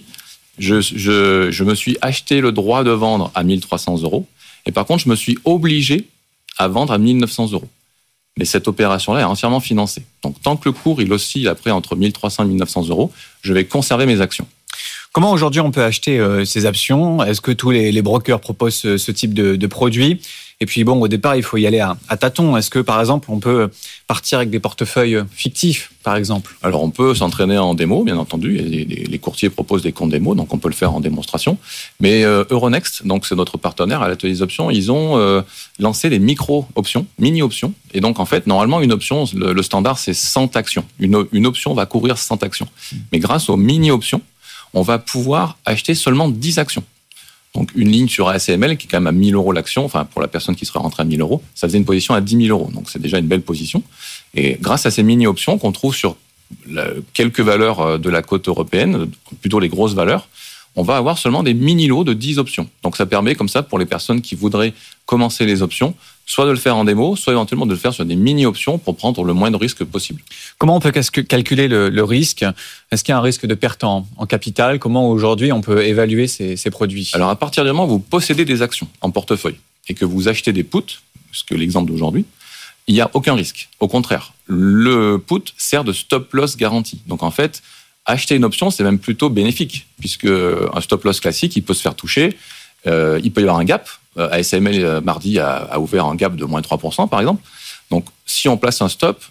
je me suis acheté le droit de vendre à 1 300 euros et par contre, je me suis obligé à vendre à 1 900 euros. Mais cette opération-là est entièrement financée. Donc, tant que le cours, il oscille après entre 1 300 et 1 900 euros, je vais conserver mes actions. Comment aujourd'hui on peut acheter ces options ? Est-ce que tous les brokers proposent ce type de produit ? Et puis au départ, il faut y aller à tâtons. Est-ce que par exemple, on peut partir avec des portefeuilles fictifs, par exemple ? Alors on peut s'entraîner en démo, bien entendu. Les courtiers proposent des comptes démo, donc on peut le faire en démonstration. Mais Euronext, donc c'est notre partenaire à l'atelier des options, ils ont lancé des micro-options, mini-options. Et donc en fait, normalement, une option, le standard, c'est 100 actions. Une option va couvrir 100 actions. Mais grâce aux mini-options, on va pouvoir acheter seulement 10 actions. Donc, une ligne sur ASML qui est quand même à 1 000 euros l'action, enfin, pour la personne qui serait rentrée à 1 000 euros, ça faisait une position à 10 000 euros. Donc, c'est déjà une belle position. Et grâce à ces mini-options qu'on trouve sur quelques valeurs de la côte européenne, plutôt les grosses valeurs, on va avoir seulement des mini-lots de 10 options. Donc, ça permet comme ça, pour les personnes qui voudraient commencer les options, soit de le faire en démo, soit éventuellement de le faire sur des mini-options pour prendre le moins de risques possible. Comment on peut calculer le risque ? Est-ce qu'il y a un risque de perte en capital ? Comment aujourd'hui on peut évaluer ces produits ? Alors, à partir du moment où vous possédez des actions en portefeuille et que vous achetez des puts, ce que l'exemple d'aujourd'hui, il n'y a aucun risque. Au contraire, le put sert de stop-loss garanti. Donc, en fait, acheter une option, c'est même plutôt bénéfique, puisque un stop-loss classique, il peut se faire toucher, il peut y avoir un gap. ASML, mardi, a ouvert un gap de moins 3%, par exemple. Donc, si on place un stop,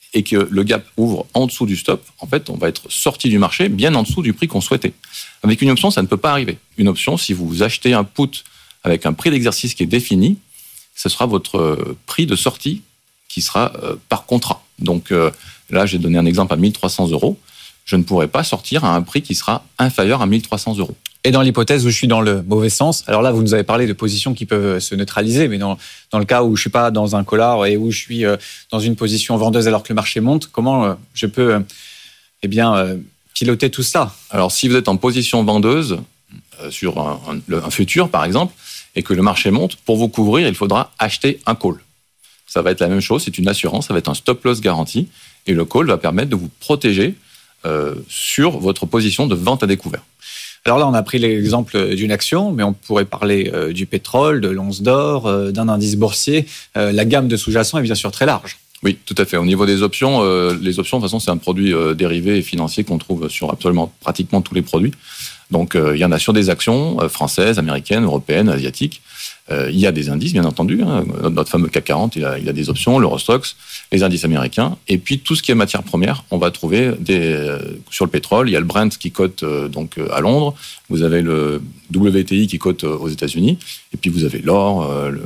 et que le gap ouvre en dessous du stop, en fait, on va être sorti du marché bien en dessous du prix qu'on souhaitait. Avec une option, ça ne peut pas arriver. Une option, si vous achetez un put avec un prix d'exercice qui est défini, ce sera votre prix de sortie qui sera par contrat. Donc là, j'ai donné un exemple à 1 300 €. Je ne pourrai pas sortir à un prix qui sera inférieur à 1 300 €. Et dans l'hypothèse où je suis dans le mauvais sens, alors là, vous nous avez parlé de positions qui peuvent se neutraliser, mais dans le cas où je suis pas dans un collar et où je suis dans une position vendeuse alors que le marché monte, comment je peux piloter tout ça? Alors, si vous êtes en position vendeuse sur un futur, par exemple, et que le marché monte, pour vous couvrir, il faudra acheter un call. Ça va être la même chose, c'est une assurance, ça va être un stop-loss garanti, et le call va permettre de vous protéger sur votre position de vente à découvert. Alors là, on a pris l'exemple d'une action, mais on pourrait parler du pétrole, de l'once d'or, d'un indice boursier. La gamme de sous-jacents est bien sûr très large. Oui, tout à fait. Au niveau des options, les options, de toute façon, c'est un produit dérivé et financier qu'on trouve sur absolument pratiquement tous les produits. Donc, il y en a sur des actions françaises, américaines, européennes, asiatiques. Il y a des indices, bien entendu. Notre fameux CAC 40, il a des options, l'Eurostoxx, les indices américains. Et puis, tout ce qui est matière première, on va trouver sur le pétrole. Il y a le Brent qui cote donc à Londres. Vous avez le WTI qui cote aux États-Unis. Et puis, vous avez l'or,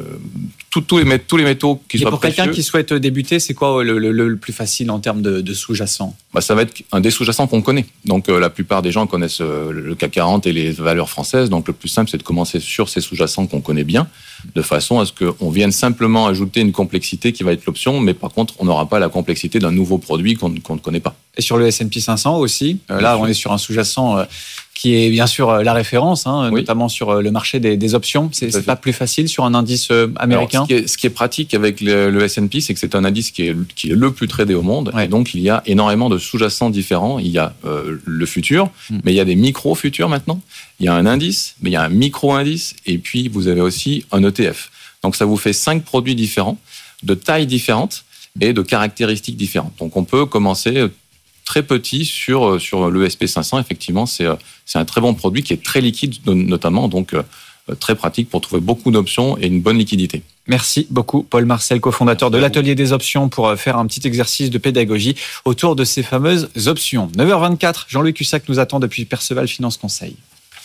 tous les métaux qui soient précieux. Et pour quelqu'un qui souhaite débuter, c'est quoi le plus facile en termes de sous-jacents? Ça va être un des sous-jacents qu'on connaît. Donc, la plupart des gens connaissent le CAC 40 et les valeurs françaises. Donc, le plus simple, c'est de commencer sur ces sous-jacents qu'on connaît bien, de façon à ce qu'on vienne simplement ajouter une complexité qui va être l'option, mais par contre, on n'aura pas la complexité d'un nouveau produit qu'on ne connaît pas. Et sur le S&P 500 aussi, là, on est sur un sous-jacent qui est bien sûr la référence, notamment sur le marché des options. C'est pas plus facile sur un indice américain? Alors, ce qui est pratique avec le S&P, c'est que c'est un indice qui est le plus tradé au monde. Ouais. Et donc, il y a énormément de sous-jacents différents. Il y a le futur, mais il y a des micro-futurs maintenant. Il y a un indice, mais il y a un micro-indice. Et puis, vous avez aussi un ETF. Donc, ça vous fait 5 produits différents, de tailles différentes et de caractéristiques différentes. Donc, on peut commencer très petit sur le SP500. Effectivement, c'est un très bon produit qui est très liquide, notamment, donc très pratique pour trouver beaucoup d'options et une bonne liquidité. Merci beaucoup, Paul Marcel, cofondateur de l'Atelier des options, pour faire un petit exercice de pédagogie autour de ces fameuses options. 9h24, Jean-Louis Cussac nous attend depuis Perceval Finance Conseil.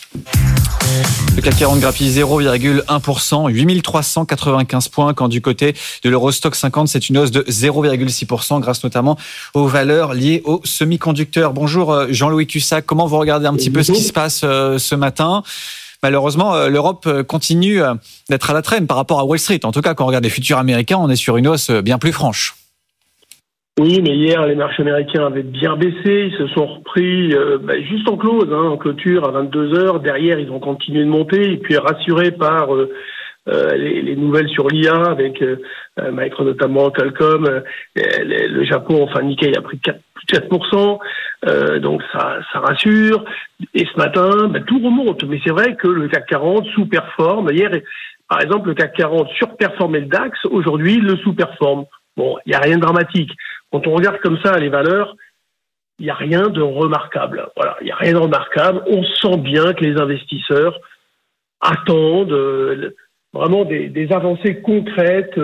Le CAC 40 grappille 0,1%, 8395 points, quand du côté de l'Eurostoxx 50, c'est une hausse de 0,6%, grâce notamment aux valeurs liées aux semi-conducteurs. Bonjour Jean-Louis Cussac, comment vous regardez un petit peu ce qui se passe ce matin? Malheureusement, l'Europe continue d'être à la traîne par rapport à Wall Street. En tout cas, quand on regarde les futurs américains, on est sur une hausse bien plus franche. Oui, mais hier, les marchés américains avaient bien baissé. Ils se sont repris juste en close, en clôture à 22h. Derrière, ils ont continué de monter. Et puis, rassurés par les nouvelles sur l'IA, avec Micro notamment, Qualcomm, le Japon, enfin Nikkei a pris plus de 4%. Donc, ça rassure. Et ce matin, tout remonte. Mais c'est vrai que le CAC 40 sous-performe. Hier, par exemple, le CAC 40 surperformait le DAX. Aujourd'hui, il le sous-performe. Bon, il n'y a rien de dramatique. Quand on regarde comme ça les valeurs, il n'y a rien de remarquable. Voilà, il n'y a rien de remarquable. On sent bien que les investisseurs attendent vraiment des avancées concrètes,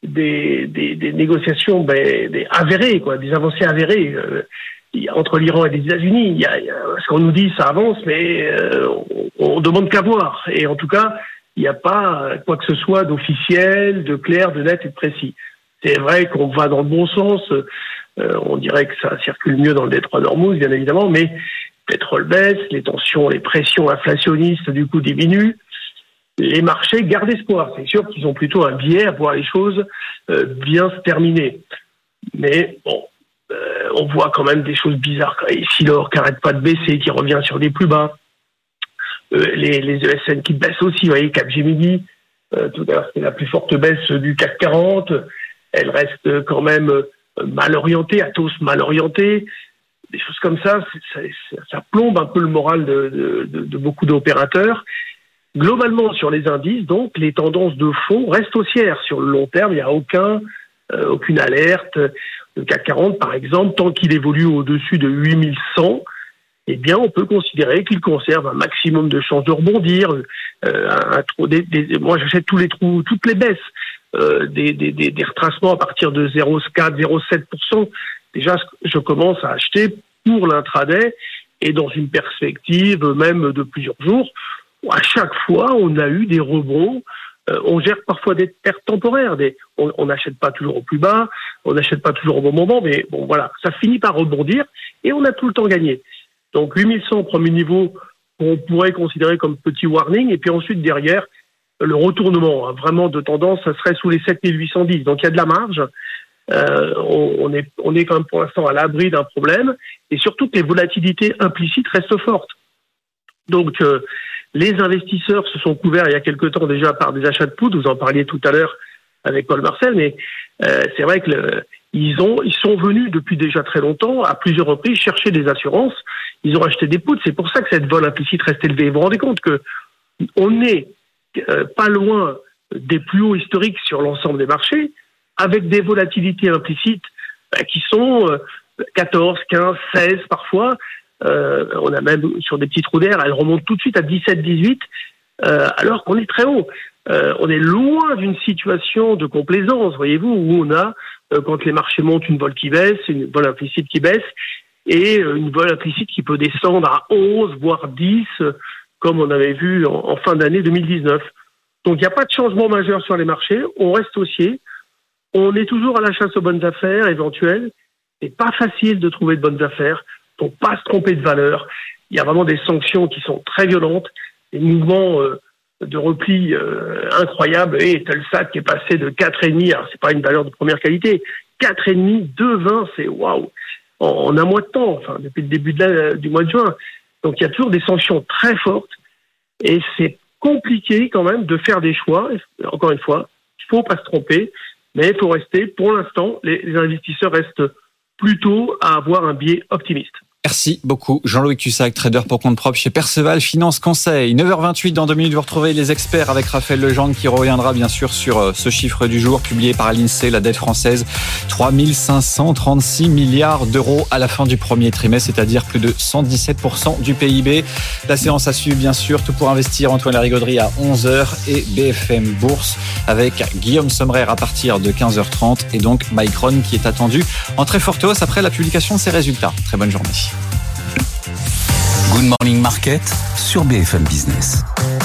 des négociations avérées, des avancées avérées entre l'Iran et les États-Unis. Ce qu'on nous dit, ça avance, mais on demande qu'à voir. Et en tout cas, il n'y a pas quoi que ce soit d'officiel, de clair, de net et de précis. C'est vrai qu'on va dans le bon sens. On dirait que ça circule mieux dans le détroit d'Ormuz, bien évidemment, mais le pétrole baisse, les tensions, les pressions inflationnistes, du coup, diminuent. Les marchés gardent espoir. C'est sûr qu'ils ont plutôt un biais à voir les choses bien se terminer. Mais bon, on voit quand même des choses bizarres. Ici, l'or qui n'arrête pas de baisser, qui revient sur des plus bas. Les ESN qui baissent aussi. Vous voyez, Capgemini, tout à l'heure, c'était la plus forte baisse du CAC 40. Elle reste quand même mal orientée, Atos mal orientée. Des choses comme ça plombe un peu le moral de beaucoup d'opérateurs. Globalement, sur les indices, donc, les tendances de fond restent haussières. Sur le long terme, il n'y a aucune alerte. Le CAC 40, par exemple, tant qu'il évolue au-dessus de 8100, eh bien, on peut considérer qu'il conserve un maximum de chances de rebondir. Moi, j'achète tous les trous, toutes les baisses. Des retracements à partir de 0,4, 0,7%, déjà, je commence à acheter pour l'intraday et dans une perspective même de plusieurs jours. À chaque fois, on a eu des rebonds. On gère parfois des pertes temporaires. On n'achète pas toujours au plus bas, on n'achète pas toujours au bon moment, mais bon, voilà, ça finit par rebondir et on a tout le temps gagné. Donc 8100 premier niveau, on pourrait considérer comme petit warning, et puis ensuite derrière, le retournement vraiment de tendance, ça serait sous les 7810. Donc il y a de la marge. On est quand même pour l'instant à l'abri d'un problème, et surtout que les volatilités implicites restent fortes. Donc les investisseurs se sont couverts il y a quelque temps déjà par des achats de poudre. Vous en parliez tout à l'heure avec Paul Marcel, mais c'est vrai que ils sont venus depuis déjà très longtemps à plusieurs reprises chercher des assurances. Ils ont acheté des poudres. C'est pour ça que cette vol implicite reste élevée. Vous vous rendez compte que on n'est pas loin des plus hauts historiques sur l'ensemble des marchés, avec des volatilités implicites qui sont 14, 15, 16 parfois. On a même sur des petits trous d'air, elles remontent tout de suite à 17, 18, alors qu'on est très haut. On est loin d'une situation de complaisance, voyez-vous, où on a, quand les marchés montent, une vol qui baisse, une vol implicite qui baisse, et une vol implicite qui peut descendre à 11, voire 10, comme on avait vu en fin d'année 2019. Donc il n'y a pas de changement majeur sur les marchés, on reste haussier, on est toujours à la chasse aux bonnes affaires éventuelles. C'est pas facile de trouver de bonnes affaires, pour pas se tromper de valeur. Il y a vraiment des sanctions qui sont très violentes, des mouvements de repli incroyables, et Telsat qui est passé de 4,5, alors c'est pas une valeur de première qualité, 4,5, 2,20, c'est waouh, en un mois de temps, enfin depuis le début du mois de juin. Donc il y a toujours des sanctions très fortes, et c'est compliqué quand même de faire des choix. Encore une fois, il faut pas se tromper, mais il faut rester, pour l'instant, les investisseurs restent plutôt à avoir un biais optimiste. Merci beaucoup Jean-Louis Cussac, trader pour compte propre chez Perceval Finance Conseil. 9h28, dans 2 minutes, vous retrouvez les experts avec Raphaël Legendre qui reviendra bien sûr sur ce chiffre du jour publié par l'INSEE, la dette française, 3536 milliards d'euros à la fin du premier trimestre, c'est-à-dire plus de 117% du PIB. La séance à suivre bien sûr, Tout pour investir, Antoine Larigauderie à 11h et BFM Bourse avec Guillaume Sommerer à partir de 15h30 et donc Micron qui est attendu en très forte hausse après la publication de ses résultats. Très bonne journée. Good Morning Market sur BFM Business.